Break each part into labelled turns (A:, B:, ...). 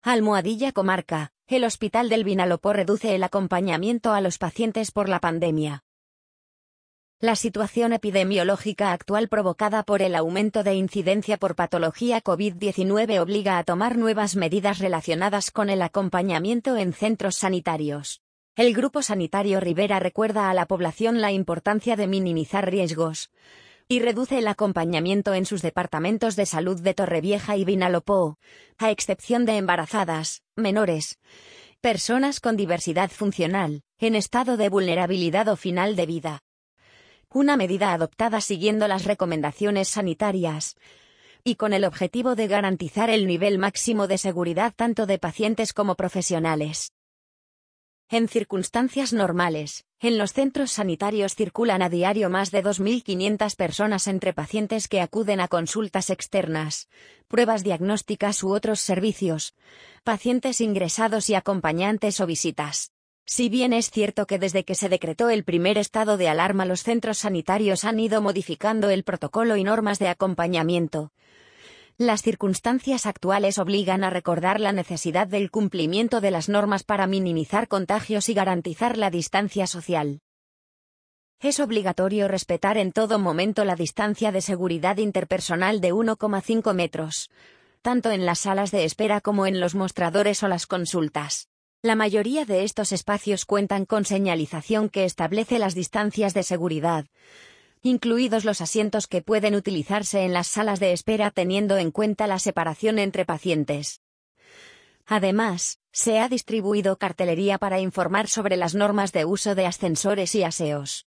A: Almohadilla Comarca, el Hospital del Vinalopó reduce el acompañamiento a los pacientes por la pandemia. La situación epidemiológica actual provocada por el aumento de incidencia por patología COVID-19 obliga a tomar nuevas medidas relacionadas con el acompañamiento en centros sanitarios. El Grupo Sanitario Rivera recuerda a la población la importancia de minimizar riesgos y reduce el acompañamiento en sus departamentos de salud de Torrevieja y Vinalopó, a excepción de embarazadas, menores, personas con diversidad funcional, en estado de vulnerabilidad o final de vida. Una medida adoptada siguiendo las recomendaciones sanitarias y con el objetivo de garantizar el nivel máximo de seguridad tanto de pacientes como profesionales. En circunstancias normales, en los centros sanitarios circulan a diario más de 2.500 personas entre pacientes que acuden a consultas externas, pruebas diagnósticas u otros servicios, pacientes ingresados y acompañantes o visitas. Si bien es cierto que desde que se decretó el primer estado de alarma los centros sanitarios han ido modificando el protocolo y normas de acompañamiento, las circunstancias actuales obligan a recordar la necesidad del cumplimiento de las normas para minimizar contagios y garantizar la distancia social. Es obligatorio respetar en todo momento la distancia de seguridad interpersonal de 1,5 metros, tanto en las salas de espera como en los mostradores o las consultas. La mayoría de estos espacios cuentan con señalización que establece las distancias de seguridad, incluidos los asientos que pueden utilizarse en las salas de espera teniendo en cuenta la separación entre pacientes. Además, se ha distribuido cartelería para informar sobre las normas de uso de ascensores y aseos.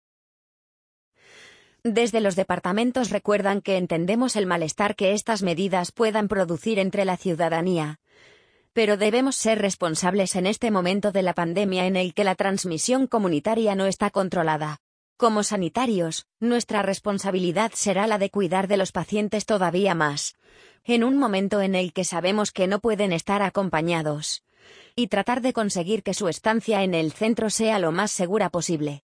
A: Desde los departamentos recuerdan que entendemos el malestar que estas medidas puedan producir entre la ciudadanía, pero debemos ser responsables en este momento de la pandemia en el que la transmisión comunitaria no está controlada. Como sanitarios, nuestra responsabilidad será la de cuidar de los pacientes todavía más, en un momento en el que sabemos que no pueden estar acompañados, y tratar de conseguir que su estancia en el centro sea lo más segura posible.